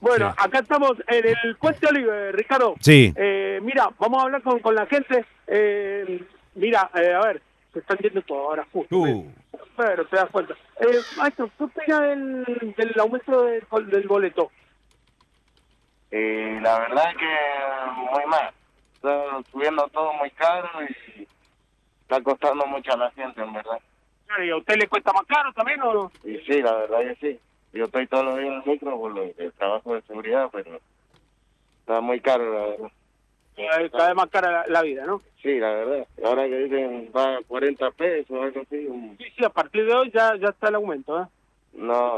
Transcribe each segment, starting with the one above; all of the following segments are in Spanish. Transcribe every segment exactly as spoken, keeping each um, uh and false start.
Bueno, Sí. acá estamos en el Puente Olive, Ricardo. Sí. Eh, mira, vamos a hablar con, con la gente. Eh, mira, eh, a ver, se están yendo todo ahora justo. Uh. Pero te das cuenta. Eh, maestro, ¿qué opina del, del aumento del, del boleto? Eh, la verdad es que muy mal. Está subiendo todo muy caro y está costando mucho a la gente, en verdad. ¿Y a usted le cuesta más caro también o no? Y sí, la verdad que sí. Yo estoy todos los días en el micro por lo, el trabajo de seguridad, pero está muy caro, la verdad. Eh, Cada vez más cara la, la vida, ¿no? Sí, la verdad. Ahora que dicen va a cuarenta pesos o algo así. un- Sí, sí, a partir de hoy ya, ya está el aumento, ¿eh? No,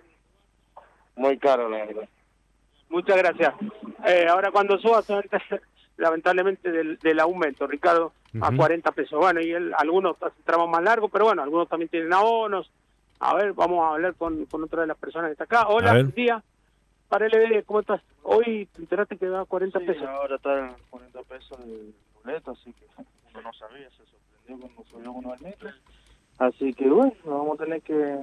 muy caro, la verdad. Muchas gracias. Eh, ahora cuando suba, se va a enterar, lamentablemente, del, del aumento, Ricardo, a Ujú. cuarenta pesos. Bueno, y él, algunos hacen tramos más largos, pero bueno, algunos también tienen abonos. A ver, vamos a hablar con, con otra de las personas que está acá. A Hola, ver. buen día. Para L B, ¿cómo estás? Hoy te enteraste que da cuarenta Sí, pesos. ahora está en cuarenta pesos el boleto, así que uno no sabía, se sorprendió cuando subió uno al metro. Así que bueno, nos vamos a tener que,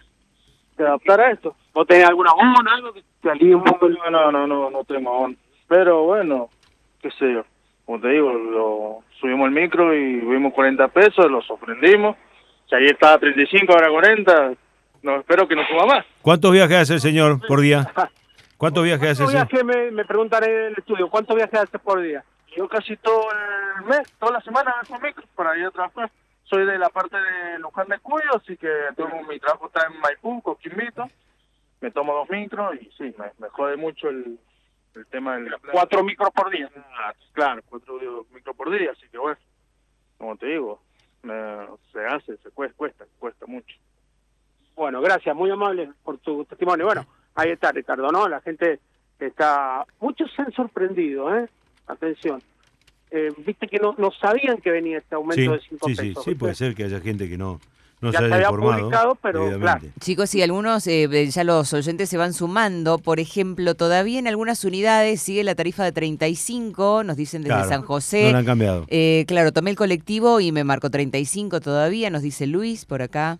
que adaptar a esto. ¿Vos tenés algún abono, algo que te alivie un poco? el- No, no, no, no, no tengo aún. Pero bueno, qué sé yo, como te digo, lo subimos el micro y vimos cuarenta pesos, lo sorprendimos. Si ayer estaba treinta y cinco, ahora cuarenta, no, espero que no suba más. ¿Cuántos viajes hace el señor por día? ¿Cuántos viajes hace el ¿Cuántos señor? viajes, me, me preguntan en el estudio, cuántos viajes haces por día? Yo casi todo el mes, toda la semana hago micro para ir a trabajar. Soy de la parte de Luján de Cuyo, así que tengo, mi trabajo está en Maipú, Coquimbito. Me tomo dos micros y sí, me, me jode mucho el, el tema del... Cuatro micros por día. Ah, claro, cuatro micros por día, así que bueno, como te digo, me- se hace, se cuesta, cuesta, cuesta mucho. Bueno, gracias, muy amable por tu testimonio. Bueno, ahí está, Ricardo, ¿no? La gente está... Muchos se han sorprendido, ¿eh? Atención. Eh, Viste que no, no sabían que venía este aumento Sí, de cinco sí, sí, pesos. sí, ¿viste? puede ser que haya gente que no, no Ya se se haya había informado. publicado, pero, debidamente. Chicos, y algunos, eh, ya los oyentes se van sumando. Por ejemplo, todavía en algunas unidades sigue la tarifa de treinta y cinco, nos dicen desde Claro, San José. no la han cambiado. Eh, claro, tomé el colectivo y me marcó treinta y cinco todavía, nos dice Luis por acá.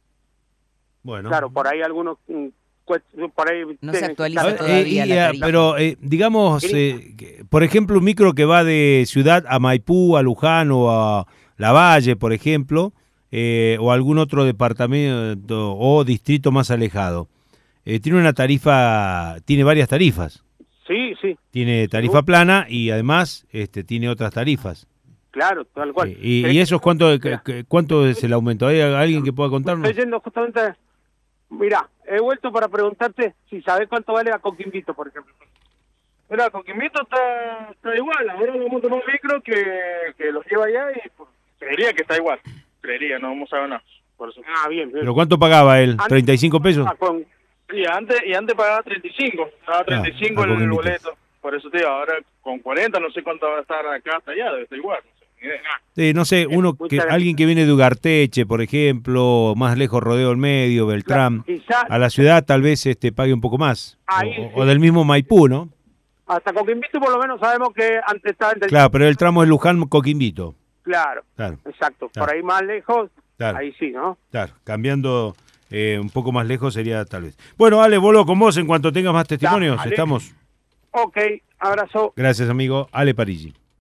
Bueno. Claro, por ahí algunos... mm, cuest- Por ahí No se tienen- actualiza A ver, todavía eh, y, la ah, tarifa. pero eh, digamos, eh, que, por ejemplo, un micro que va de Ciudad a Maipú, a Luján o a Lavalle, por ejemplo, eh, o algún otro departamento o distrito más alejado, eh, tiene una tarifa, tiene varias tarifas. Sí, sí, Tiene tarifa plana y además este, tiene otras tarifas. claro, tal cual. Eh, y, Eh, y eso es cuánto, mira, que- cuánto es el aumento? ¿Hay alguien que pueda contarnos? Estoy yendo justamente... Mira, he vuelto para preguntarte si sabes cuánto vale a Coquimbito, por ejemplo. Mira, Coquimbito está, está igual, ahora vamos a tomar un micro que, que los lleva allá y pues, creería que está igual, creería, no vamos a ver nada, por eso. Ah, bien, bien. ¿Pero cuánto pagaba él? Antes- ¿treinta y cinco pesos? Ah, con- Y antes, y antes pagaba treinta y cinco, estaba treinta y cinco a el, el Coquimbito. boleto, por eso te digo, ahora con cuarenta no sé cuánto va a estar acá hasta allá, debe estar igual, no sé, ni idea. Sí, no sé, uno muchas que gracias. alguien que viene de Ugarteche, por ejemplo, más lejos Rodeo del Medio, Beltrán, Quizá a la ciudad tal vez este pague un poco más. Ahí O, sí. o del mismo Maipú, ¿no? hasta Coquimbito por lo menos sabemos que antes estaba entre... Claro, pero el tramo es Luján-Coquimbito. Claro, Claro, exacto. Claro. Por ahí más lejos, claro, ahí sí, ¿no? claro. Cambiando eh, un poco más lejos sería tal vez. Bueno, Ale, vuelvo con vos en cuanto tengas más testimonios. Dale. Estamos. Ok, abrazo. Gracias, amigo. Ale Parigi.